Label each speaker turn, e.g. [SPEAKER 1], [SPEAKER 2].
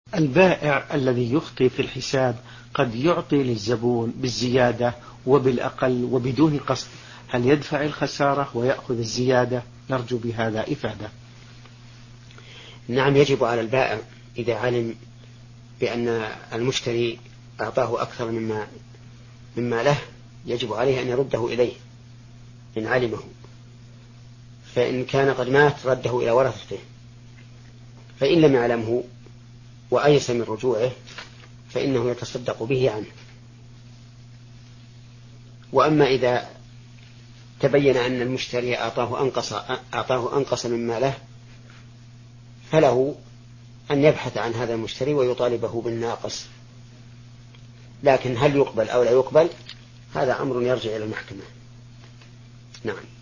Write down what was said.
[SPEAKER 1] البائع الذي يخطئ في الحساب قد يعطي للزبون بالزيادة وبالأقل وبدون قصد، هل يدفع الخسارة ويأخذ الزيادة؟ نرجو بهذا إفادة.
[SPEAKER 2] نعم، يجب على البائع إذا علم بأن المشتري أعطاه أكثر مما له، يجب عليه أن يرده إليه إن علمه، فإن كان قد مات رده إلى ورثته، فإن لم يعلمه وأيس من رجوعه فإنه يتصدق به عنه. وأما إذا تبين أن المشتري أعطاه أنقص مما له، فله أن يبحث عن هذا المشتري ويطالبه بالناقص، لكن هل يقبل أو لا يقبل هذا أمر يرجع إلى المحكمة. نعم.